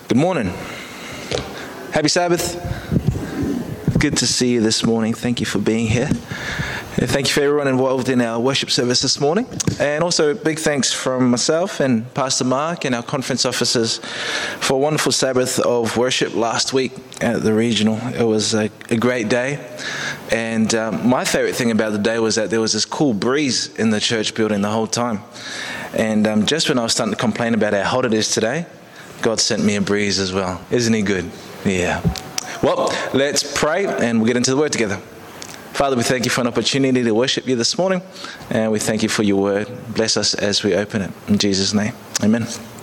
Good morning. Happy Sabbath. Good to see you this morning. Thank you for being here. And thank you for everyone involved in our worship service this morning. And also big thanks from myself and Pastor Mark and our conference officers for a wonderful Sabbath of worship last week at the regional. It was a great day. And my favorite thing about the day was that there was this cool breeze in the church building the whole time. And just when I was starting to complain about how hot it is today, God sent me a breeze as well. Isn't he good? Yeah. Well, let's pray and we'll get into the word together. Father, we thank you for an opportunity to worship you this morning. And we thank you for your word. Bless us as we open it. In Jesus' name, amen.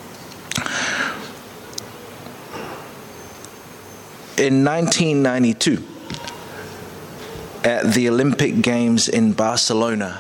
In 1992, at the Olympic Games in Barcelona,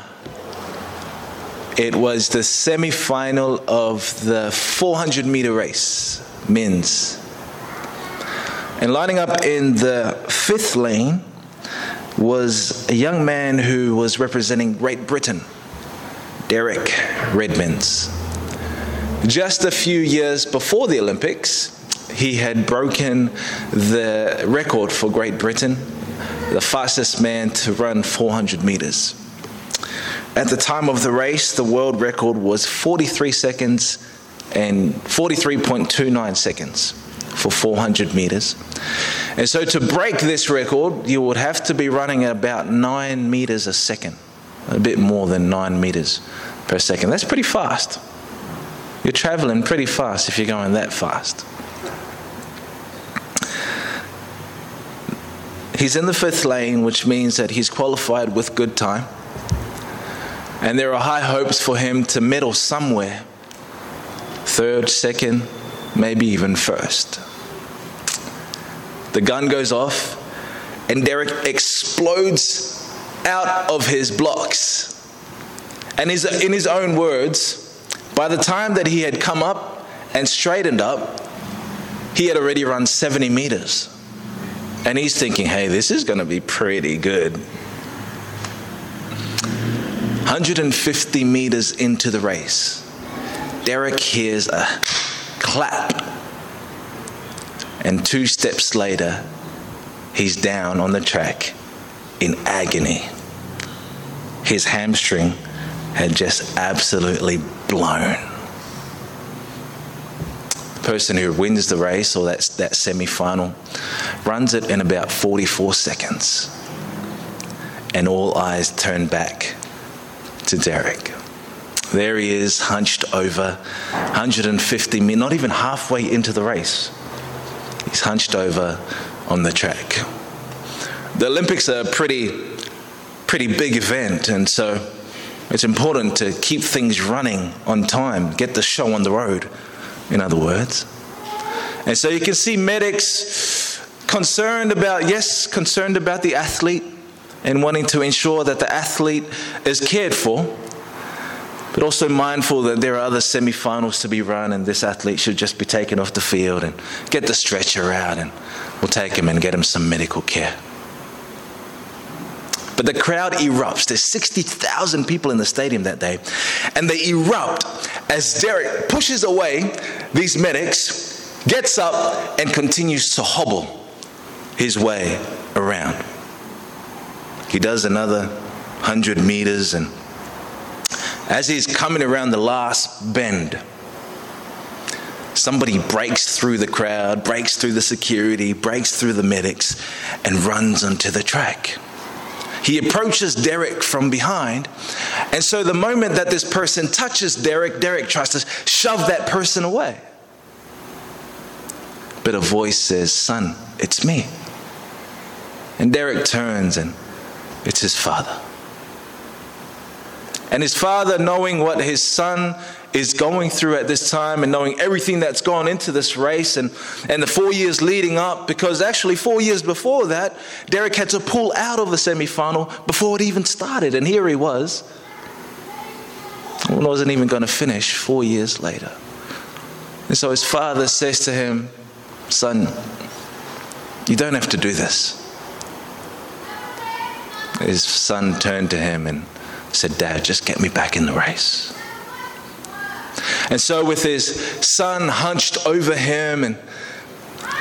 it was the semi-final of the 400-meter race, men's. And lining up in the fifth lane was a young man who was representing Great Britain, Derek Redmond. Just a few years before the Olympics, he had broken the record for Great Britain, the fastest man to run 400 meters. At the time of the race, the world record was 43 seconds and 43.29 seconds for 400 meters. And so to break this record, you would have to be running at about 9 meters a second, a bit more than 9 meters per second. That's pretty fast. You're traveling pretty fast if you're going that fast. He's in the fifth lane, which means that he's qualified with good time. And there are high hopes for him to medal somewhere. Third, second, maybe even first. The gun goes off and Derek explodes out of his blocks. And in his own words, by the time that he had come up and straightened up, he had already run 70 meters. And he's thinking, hey, this is going to be pretty good. 150 meters into the race, Derek hears a clap. And 2 steps later, he's down on the track in agony. His hamstring had just absolutely blown. The person who wins the race, or that semi-final, runs it in about 44 seconds. And all eyes turn back to Derek. There he is, hunched over, 150 meters, not even halfway into the race. He's hunched over on the track. The Olympics are a pretty big event, and so it's important to keep things running on time, get the show on the road, in other words. And so you can see medics concerned about the athlete and wanting to ensure that the athlete is cared for, but also mindful that there are other semi-finals to be run and this athlete should just be taken off the field and get the stretcher out and we'll take him and get him some medical care. But the crowd erupts. There's 60,000 people in the stadium that day, and they erupt as Derek pushes away these medics, gets up and continues to hobble his way around. He does another 100 meters, and as he's coming around the last bend, somebody breaks through the crowd, breaks through the security, breaks through the medics, and runs onto the track. He approaches Derek from behind, and so the moment that this person touches Derek, Derek tries to shove that person away. But a voice says, "Son, it's me." And Derek turns, and it's his father. And his father, knowing what his son is going through at this time and knowing everything that's gone into this race and the 4 years leading up, because actually 4 years before that, Derek had to pull out of the semi-final before it even started. And here he was. Wasn't even going to finish 4 years later. And so his father says to him, "Son, you don't have to do this." His son turned to him and said, "Dad, just get me back in the race." And so with his son hunched over him and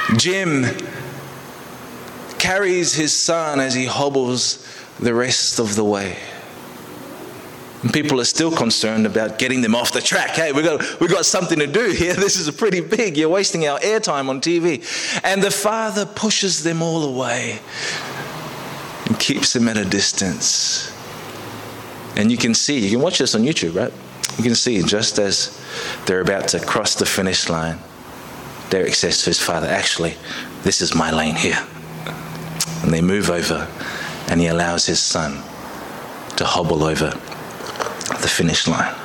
Jim carries his son as he hobbles the rest of the way. And people are still concerned about getting them off the track. Hey, we got something to do here. This is pretty big. You're wasting our airtime on TV. And the father pushes them all away and keeps them at a distance. And you can watch this on YouTube, right? You can see just as they're about to cross the finish line, Derek says to his father, actually, this is my lane here. And they move over and he allows his son to hobble over the finish line.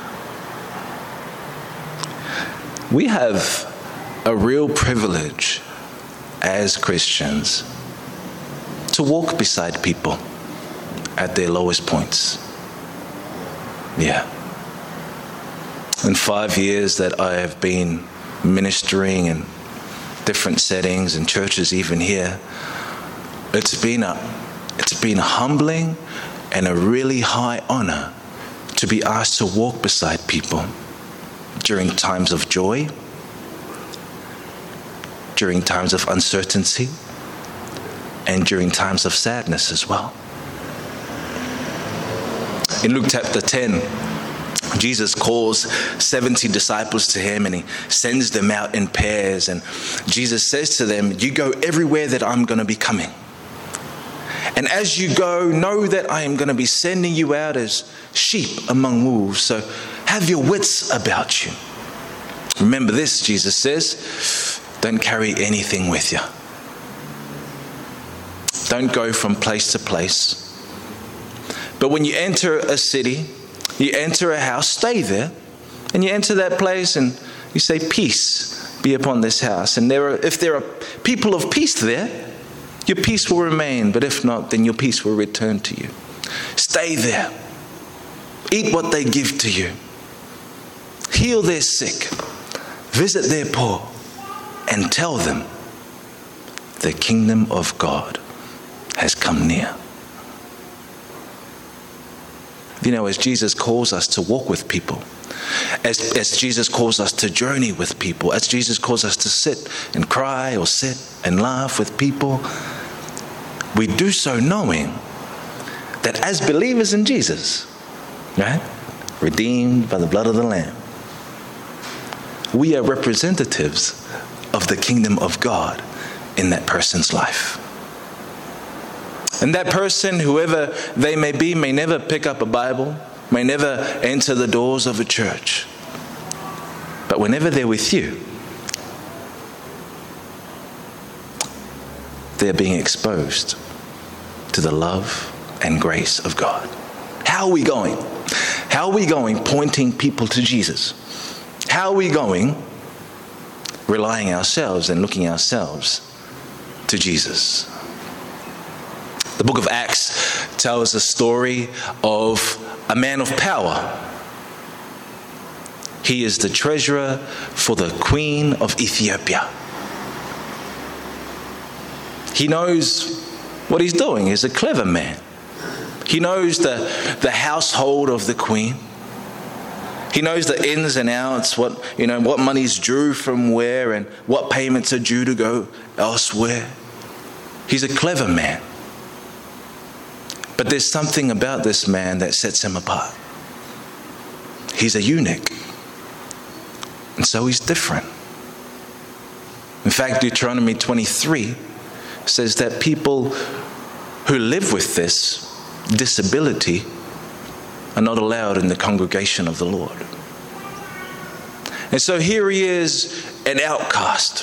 We have a real privilege as Christians to walk beside people at their lowest points. Yeah. In 5 years that I have been ministering in different settings and churches even here, it's been humbling and a really high honor to be asked to walk beside people during times of joy, during times of uncertainty, and during times of sadness as well. In Luke chapter 10, Jesus calls 70 disciples to him and he sends them out in pairs. And Jesus says to them, you go everywhere that I'm going to be coming. And as you go, know that I am going to be sending you out as sheep among wolves. So have your wits about you. Remember this, Jesus says, don't carry anything with you. Don't go from place to place. But when you enter a city, you enter a house, stay there. And you enter that place and you say, peace be upon this house. And if there are people of peace there, your peace will remain, but if not, then your peace will return to you. Stay there. Eat what they give to you. Heal their sick. Visit their poor. And tell them the kingdom of God has come near. You know, as Jesus calls us to walk with people, as Jesus calls us to journey with people, as Jesus calls us to sit and cry or sit and laugh with people, we do so knowing that as believers in Jesus, right, redeemed by the blood of the Lamb, we are representatives of the kingdom of God in that person's life. And that person, whoever they may be, may never pick up a Bible, may never enter the doors of a church. But whenever they're with you, they're being exposed to the love and grace of God. How are we going? How are we going pointing people to Jesus? How are we going relying ourselves and looking ourselves to Jesus? The book of Acts tells a story of a man of power. He is the treasurer for the Queen of Ethiopia. He knows what he's doing. He's a clever man. He knows the household of the queen. He knows the ins and outs, what money's due from where and what payments are due to go elsewhere. He's a clever man. But there's something about this man that sets him apart. He's a eunuch. And so he's different. In fact, Deuteronomy 23 says that people who live with this disability are not allowed in the congregation of the Lord. And so here he is, an outcast,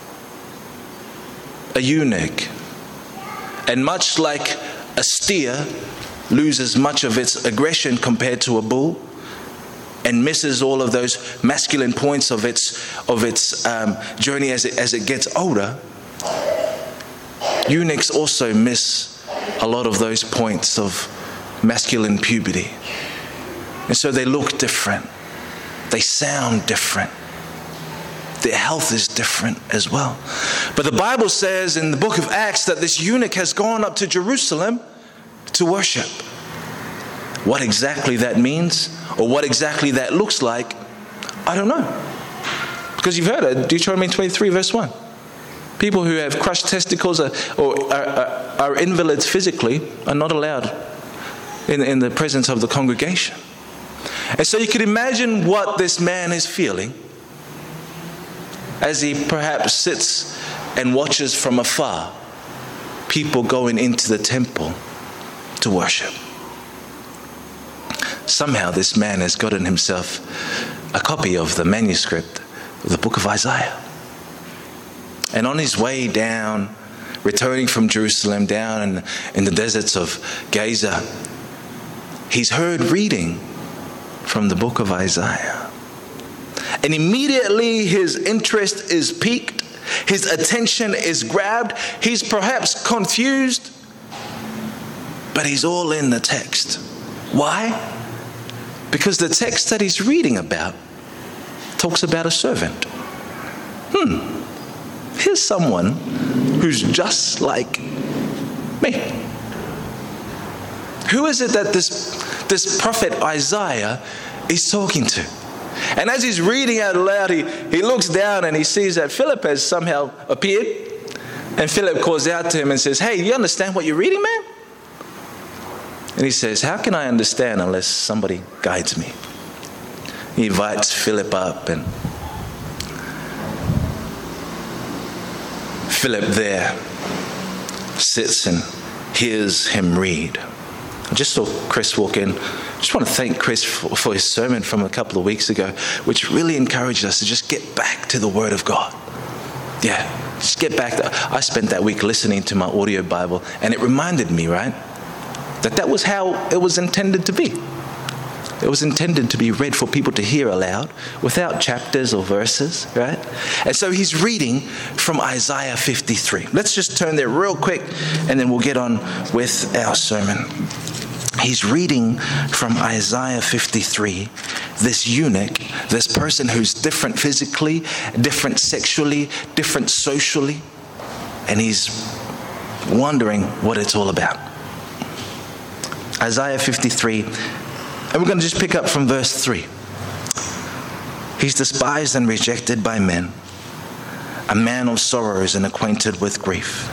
a eunuch. And much like a steer loses much of its aggression compared to a bull and misses all of those masculine points of its journey as it gets older, eunuchs also miss a lot of those points of masculine puberty. And so they look different. They sound different. Their health is different as well. But the Bible says in the book of Acts that this eunuch has gone up to Jerusalem to worship. What exactly that means or what exactly that looks like, I don't know. Because you've heard it, Deuteronomy 23 verse 1. People who have crushed testicles or are invalids physically are not allowed in the presence of the congregation. And so you could imagine what this man is feeling as he perhaps sits and watches from afar people going into the temple to worship. Somehow this man has gotten himself a copy of the manuscript of the book of Isaiah. And on his way down, returning from Jerusalem, down in the deserts of Gaza, he's heard reading from the book of Isaiah. And immediately his interest is piqued, his attention is grabbed, he's perhaps confused, but he's all in the text. Why? Because the text that he's reading about talks about a servant. Here's someone who's just like me. Who is it that this prophet Isaiah is talking to? And as he's reading out loud, he looks down and he sees that Philip has somehow appeared. And Philip calls out to him and says, "Hey, you understand what you're reading, man?" And he says, "How can I understand unless somebody guides me?" He invites Philip up, and Philip there sits and hears him read. I just saw Chris walk in. I just want to thank Chris for his sermon from a couple of weeks ago, which really encouraged us to just get back to the Word of God. Yeah, just get back. I spent that week listening to my audio Bible, and it reminded me, right, that was how it was intended to be. It was intended to be read for people to hear aloud without chapters or verses, right? And so he's reading from Isaiah 53. Let's just turn there real quick and then we'll get on with our sermon. He's reading from Isaiah 53, this eunuch, this person who's different physically, different sexually, different socially, and he's wondering what it's all about. Isaiah 53, and we're going to just pick up from verse 3. He's despised and rejected by men, a man of sorrows and acquainted with grief.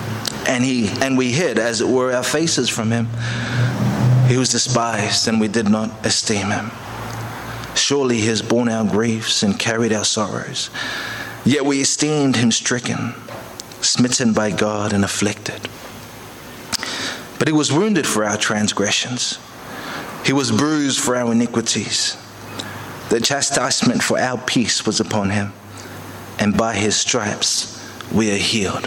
And we hid, as it were, our faces from him. He was despised, and we did not esteem him. Surely he has borne our griefs and carried our sorrows. Yet we esteemed him stricken, smitten by God and afflicted. But he was wounded for our transgressions. He was bruised for our iniquities. The chastisement for our peace was upon him, and by his stripes we are healed.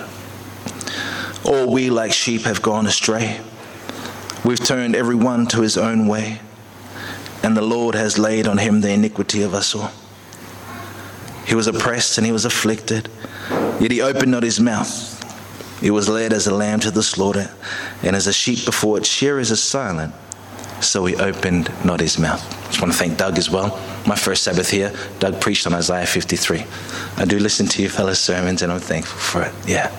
All we like sheep have gone astray. We've turned every one to his own way, and the Lord has laid on him the iniquity of us all. He was oppressed and he was afflicted, yet he opened not his mouth. He was led as a lamb to the slaughter, and as a sheep before its shearers is silent, so he opened not his mouth. I just want to thank Doug as well. My first Sabbath here, Doug preached on Isaiah 53. I do listen to your fellow sermons, and I'm thankful for it. Yeah.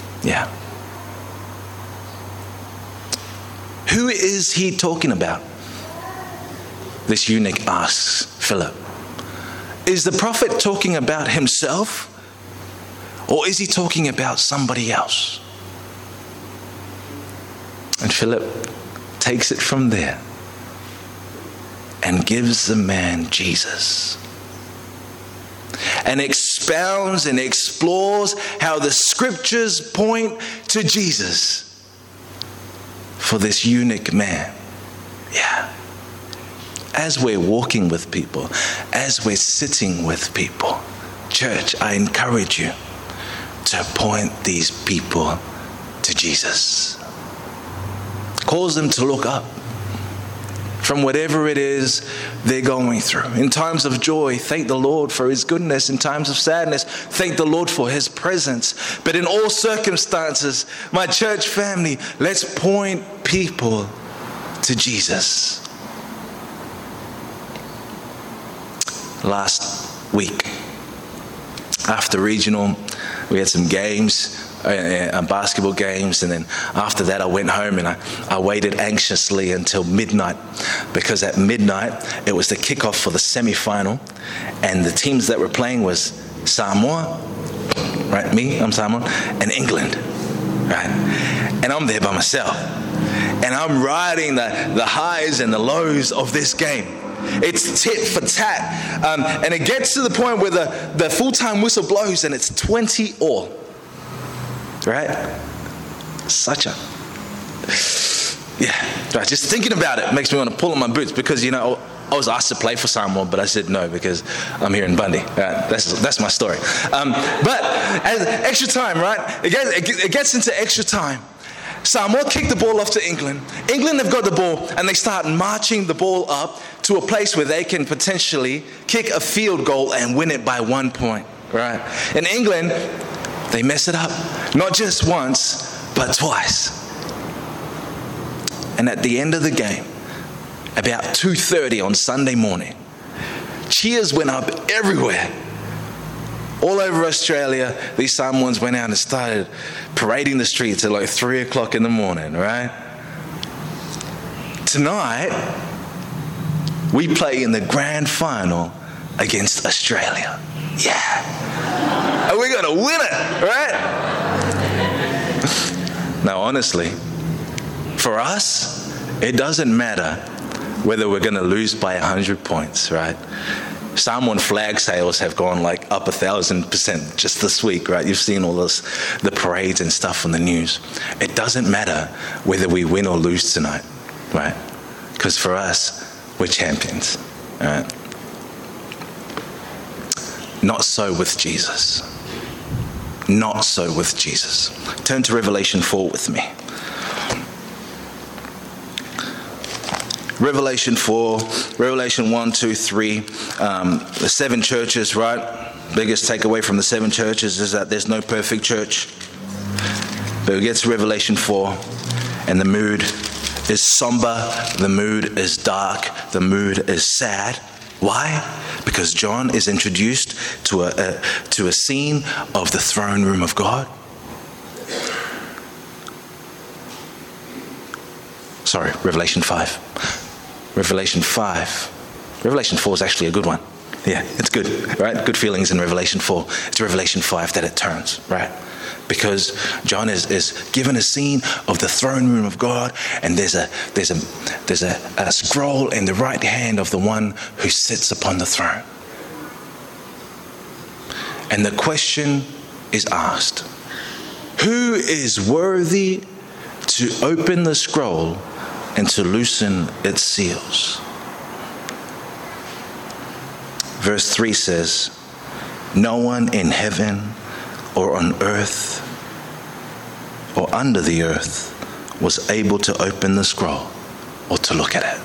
Who is he talking about? This eunuch asks Philip. Is the prophet talking about himself, or is he talking about somebody else? And Philip takes it from there and gives the man Jesus, and expounds and explores how the scriptures point to Jesus for this eunuch man. Yeah. As we're walking with people, as we're sitting with people, church, I encourage you to point these people to Jesus. Cause them to look up from whatever it is they're going through. In times of joy, thank the Lord for his goodness. In times of sadness, thank the Lord for his presence. But in all circumstances, my church family, let's point people to Jesus. Last week, after regional, we had some games, basketball games, and then after that I went home and I waited anxiously until midnight, because at midnight it was the kickoff for the semi-final, and the teams that were playing was Samoa right? Me, I'm Simon, and England, right? And I'm there by myself. And I'm riding the highs and the lows of this game. It's tit for tat. And it gets to the point where the full-time whistle blows and it's 20-all. Right? Right, just thinking about it makes me want to pull on my boots because, I was asked to play for Samoa, but I said no because I'm here in Bundy. Right? That's my story. But as extra time, right? It gets into extra time. Samoa kicked the ball off to England. England have got the ball and they start marching the ball up to a place where they can potentially kick a field goal and win it by 1 point, right? In England, they mess it up, not just once, but twice. And at the end of the game, about 2:30 on Sunday morning, cheers went up everywhere. All over Australia, these Samoans went out and started parading the streets at like 3 o'clock in the morning, right? Tonight, we play in the grand final against Australia. Yeah. And we're going to win it, right? Now, honestly, for us, it doesn't matter whether we're going to lose by 100 points, right? Samoan flag sales have gone like up 1,000% just this week, right? You've seen all this, the parades and stuff on the news. It doesn't matter whether we win or lose tonight, right? Because for us, we're champions, right? Not so with Jesus. Not so with Jesus. Turn to Revelation 4 with me. Revelation 4, Revelation 1, 2, 3, the 7 churches, right? Biggest takeaway from the 7 churches is that there's no perfect church. But we get to Revelation 4, and the mood is somber, the mood is dark, the mood is sad. Why? Because John is introduced to a scene of the throne room of God. Sorry, Revelation 5. Revelation 5. Revelation 4 is actually a good one. Yeah, it's good, right? Good feelings in Revelation 4. It's Revelation 5 that it turns, right? Because John is given a scene of the throne room of God, and there's a scroll in the right hand of the one who sits upon the throne. And the question is asked, who is worthy to open the scroll and to loosen its seals? Verse 3 says, no one in heaven or on earth or under the earth was able to open the scroll or to look at it.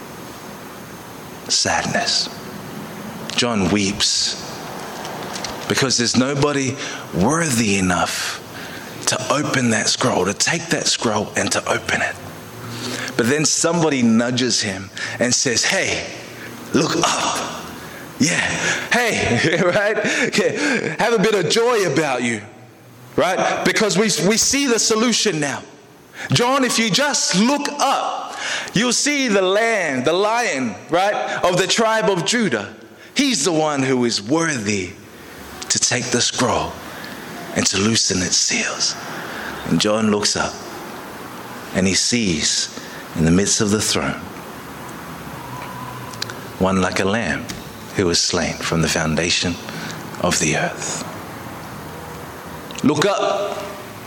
Sadness. John weeps because there's nobody worthy enough to open that scroll, to take that scroll and to open it. But then somebody nudges him and says, hey, look up. Yeah, hey, right? Yeah. Have a bit of joy about you, right? Because we see the solution now. John, if you just look up, you'll see the lion, right, of the tribe of Judah. He's the one who is worthy to take the scroll and to loosen its seals. And John looks up and he sees in the midst of the throne one like a lamb who was slain from the foundation of the earth. Look up.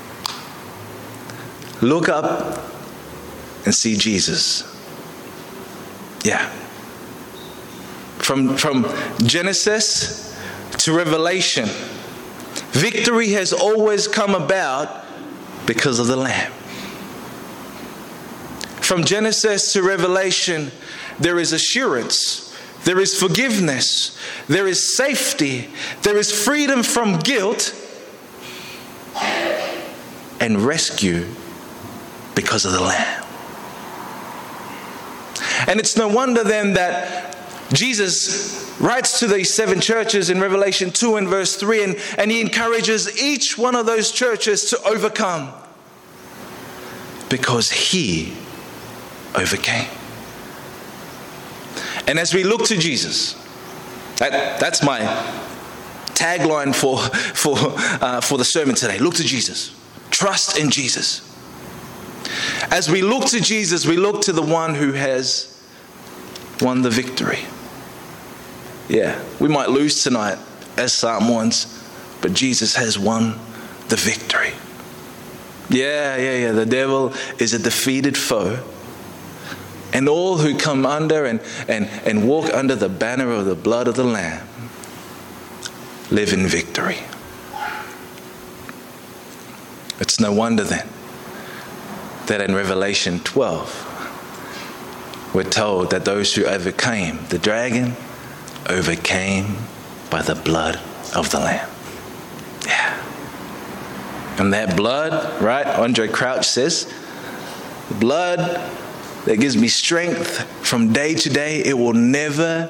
Look up and see Jesus. Yeah. From Genesis to Revelation, victory has always come about because of the Lamb. From Genesis to Revelation, there is assurance. There is forgiveness. There is safety. There is freedom from guilt and rescue because of the Lamb. And it's no wonder then that Jesus writes to these 7 churches in Revelation 2 and verse 3, and he encourages each one of those churches to overcome because he overcame. And as we look to Jesus, that's my tagline for the sermon today. Look to Jesus. Trust in Jesus. As we look to Jesus, we look to the one who has won the victory. Yeah, we might lose tonight as Psalm warns, but Jesus has won the victory. Yeah. The devil is a defeated foe. And all who come under and walk under the banner of the blood of the Lamb live in victory. It's no wonder then that in Revelation 12, we're told that those who overcame the dragon overcame by the blood of the Lamb. Yeah. And that blood, right? Andre Crouch says, the blood that gives me strength from day to day, it will never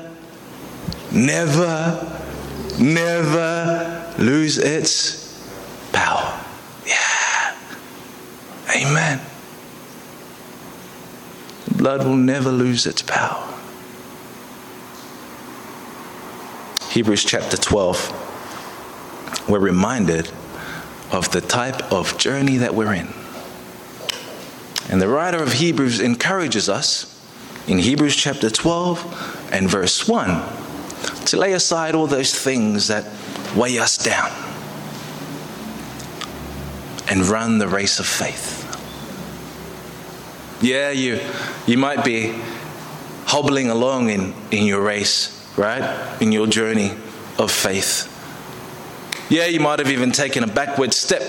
lose its power. Yeah. Amen. The blood will never lose its power. Hebrews chapter 12, we're reminded of the type of journey that we're in. And the writer of Hebrews encourages us in Hebrews chapter 12 and verse 1 to lay aside all those things that weigh us down and run the race of faith. Yeah, you might be hobbling along in your race, right? In your journey of faith. Yeah, you might have even taken a backward step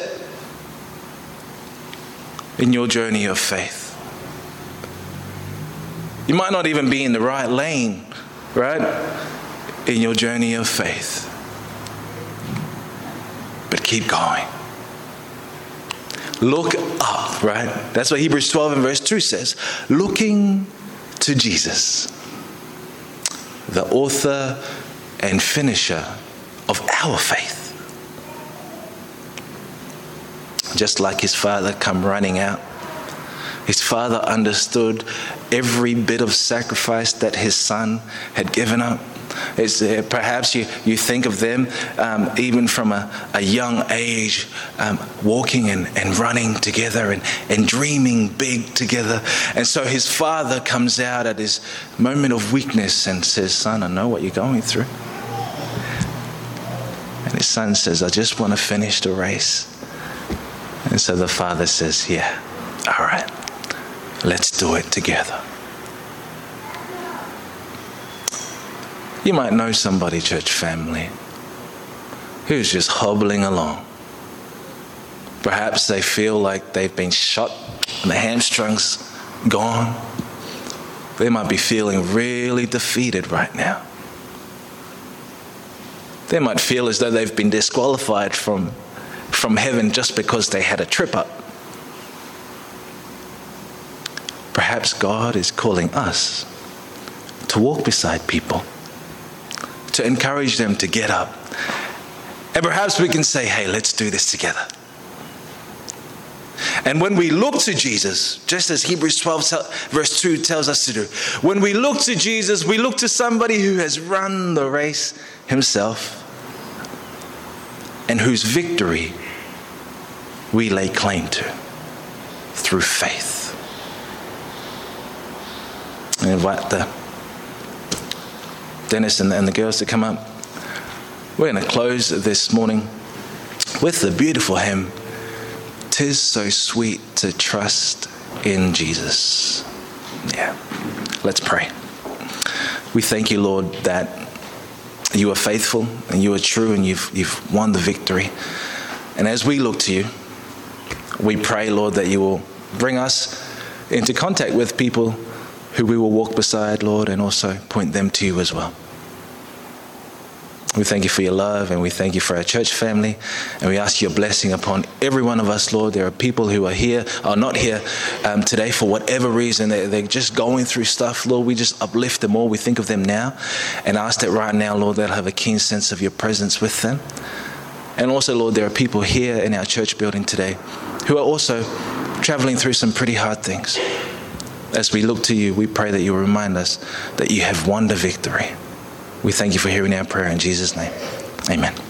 in your journey of faith. You might not even be in the right lane, right? In your journey of faith. But keep going. Look up, right? That's what Hebrews 12 and verse 2 says. Looking to Jesus, the author and finisher of our faith. Just like his father come running out. His father understood every bit of sacrifice that his son had given up. Perhaps you think of them even from a young age, walking and running together and dreaming big together. And so his father comes out at his moment of weakness and says, "Son, I know what you're going through." And his son says, "I just want to finish the race." And so the father says, "Yeah, all right, let's do it together." You might know somebody, church family, who's just hobbling along. Perhaps they feel like they've been shot and the hamstrings gone. They might be feeling really defeated right now. They might feel as though they've been disqualified from heaven just because they had a trip up. Perhaps God is calling us to walk beside people, to encourage them to get up. And perhaps we can say, "Hey, let's do this together." And when we look to Jesus, just as Hebrews 12 verse 2 tells us to do, when we look to Jesus, we look to somebody who has run the race himself and whose victory we lay claim to through faith. I invite Dennis and the girls to come up. We're going to close this morning with the beautiful hymn, "'Tis So Sweet to Trust in Jesus." Yeah, let's pray. We thank you, Lord, that you are faithful and you are true and you've won the victory. And as we look to you, we pray, Lord, that you will bring us into contact with people who we will walk beside, Lord, and also point them to you as well. We thank you for your love, and we thank you for our church family, and we ask your blessing upon every one of us, Lord. There are people who are not here today for whatever reason. They're just going through stuff, Lord. We just uplift them all. We think of them now and ask that right now, Lord, they'll have a keen sense of your presence with them. And also, Lord, there are people here in our church building today who are also traveling through some pretty hard things. As we look to you, we pray that you will remind us that you have won the victory. We thank you for hearing our prayer in Jesus' name. Amen.